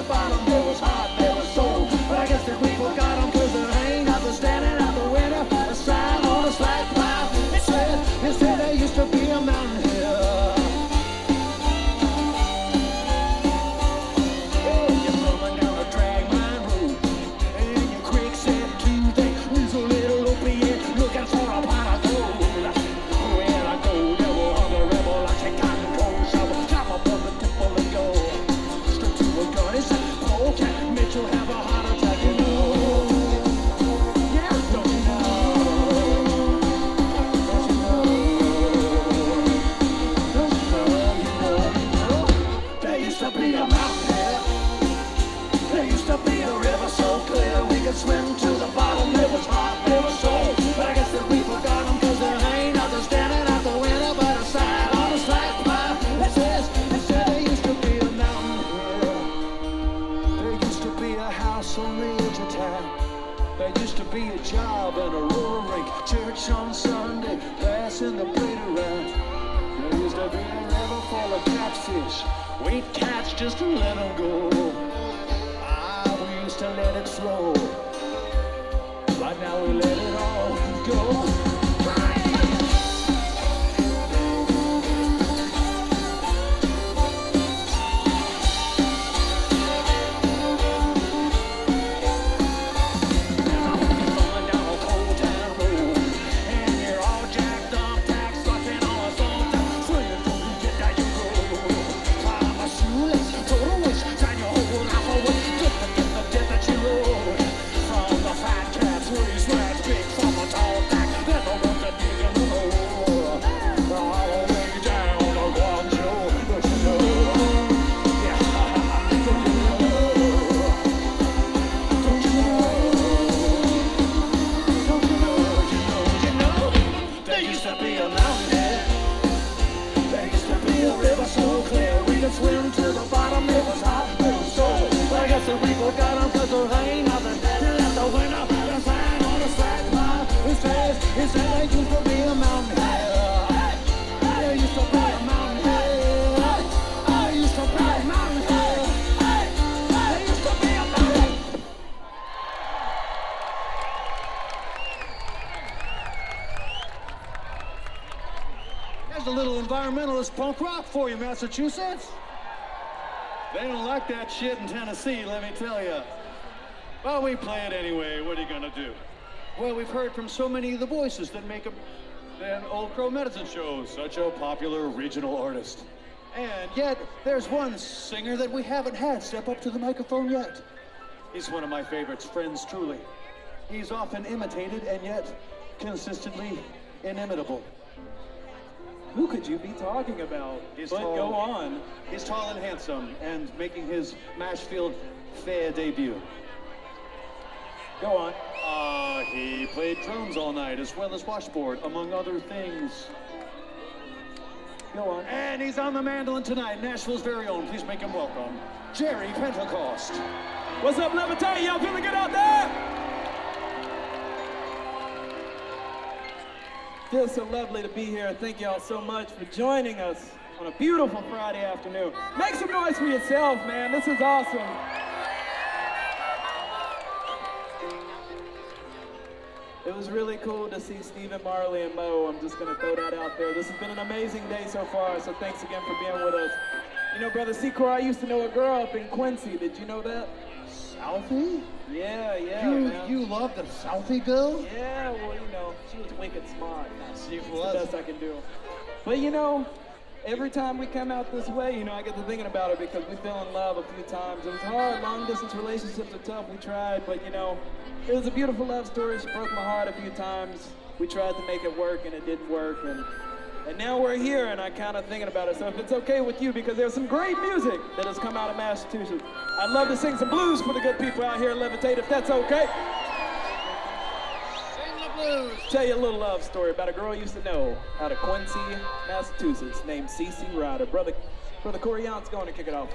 bottom, they was hot, they was sold. But I guess that we forgot them, cause there ain't nothing standing out the window. A sign on a slack pile, it said there used to be a mountain here. Oh, you're coming down a drag mine road, and your creek said Tuesday, lose a little opiate, looking for a pot of gold. Where I go, devil, hungry rebel, I take cotton cold shovel, chop up on the tipple and go straight to a gun. It's a polecat, Mitchell have a heart attack, you know. Yeah, don't you know? Don't you know? Don't you know? You know? There used to be a mountain here. There used to be a river so clear we could swim to the bottom. It was hot, it was cold, but I guess that we forgot them, cause there ain't nothing standing out the window but a sign on a slack pile. It said there used to be a mountain here. There used to be a house on the edge of town. There used to be a job and a roller rink, church on Sunday, passing the plate around. There used to be a river full of catfish. We'd catch just to let them go. We used to let it flow. Right now we let it all go. Going down a cold town road, and you're all jacked up, tax sucking on a salt, swinging from the jet that you go. Climb a shoelace, throw the wish, sign your whole life away, just to get the debt that you owed. From the fat cats, where sweats big from a tall back, then the ones that dig in the hole. All the way down to Guangzhou, don't you know? Yeah, don't you know? Don't you know? Don't you know? You know? There used to be a mountain there. There used to be a river so clear we could swim to the bottom. It was hot, it was cold, but I guess that we forgot them, cause there ain't nothing standing out the window. The sign on the slack pile, it said there used to be a mountain here. There used to be a mountain here. There used to be a mountain here. There used to be a mountain. There's a little environmentalist punk rock for you, Massachusetts. They don't like that shit in Tennessee, let me tell you. Well, we play it anyway. What are you gonna do? Well, we've heard from so many of the voices that make an Old Crow Medicine Show such a popular regional artist. And yet, there's one singer that we haven't had step up to the microphone yet. He's one of my favorites, friends truly. He's often imitated and yet consistently inimitable. Who could you be talking about? Go on. He's tall and handsome and making his Mashfield Fair debut. Go on. He played drums all night as well as washboard, among other things. Go on. And he's on the mandolin tonight, Nashville's very own. Please make him welcome, Jerry Pentecost. What's up, Levitate? Y'all feeling good out there? Feels so lovely to be here. Thank y'all so much for joining us on a beautiful Friday afternoon. Make some noise for yourself, man. This is awesome. It was really cool to see Stephen Marley and Mo. I'm just gonna throw that out there. This has been an amazing day so far, so thanks again for being with us. You know, Brother Secor, I used to know a girl up in Quincy. Did you know that? Southie? Yeah, man. You love the Southie girl? Yeah, well, you know, she was wicked smart. She It's was. the best I can do. But you know, every time we come out this way, you know, I get to thinking about it because we fell in love a few times. It was hard. Long distance relationships are tough. We tried, but you know, it was a beautiful love story. She broke my heart a few times. We tried to make it work and it didn't work. And now we're here and I'm kind of thinking about it. So if it's okay with you, because there's some great music that has come out of Massachusetts. I'd love to sing some blues for the good people out here at Levitate, if that's okay. Sing the blues. Tell you a little love story about a girl I used to know out of Quincy, Massachusetts, named Cece Ryder. Brother Corey Yount's going to kick it off.